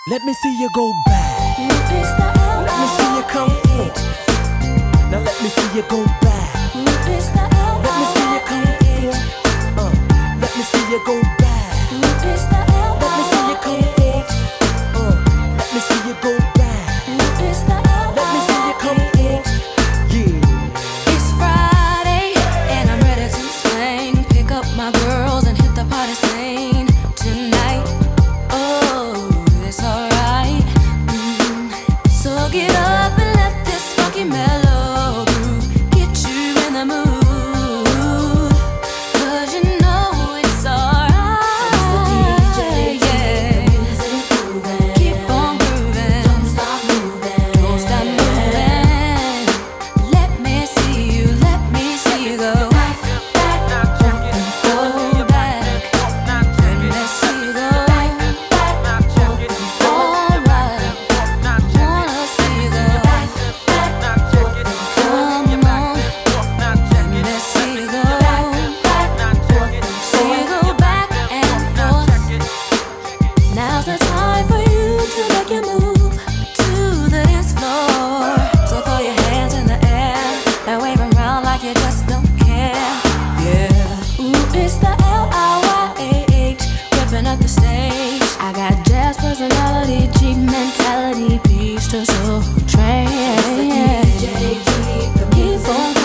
Let me see you go back. Let me see you come forward. Now let me see you go back. Let me see you come forward. Let me see you go back. Let me see you come forward. Let me see you go back. Let me see you come forward. Yeah. It's Friday and I'm ready to sing. Pick up my girls and hit the party scene tonight. Oh, it's alright. So get up and let this funky mellow groove get you in the mood. 'Cause you know it's alright. Yeah. Keep on grooving. Don't stop moving. Let me see you go. Back, go back. Let me see you go. Alright. Wanna see you go. Come on. Let me see you go. See you go back and forth. Now's the time for you to make your move to the dance floor. So throw your hands in the air and wave 'em around like you just don't care. Yeah. Ooh, it's the LIYAH ripping up the stage. I got jazz personality, cheap mentality, peach to soul train. Keep on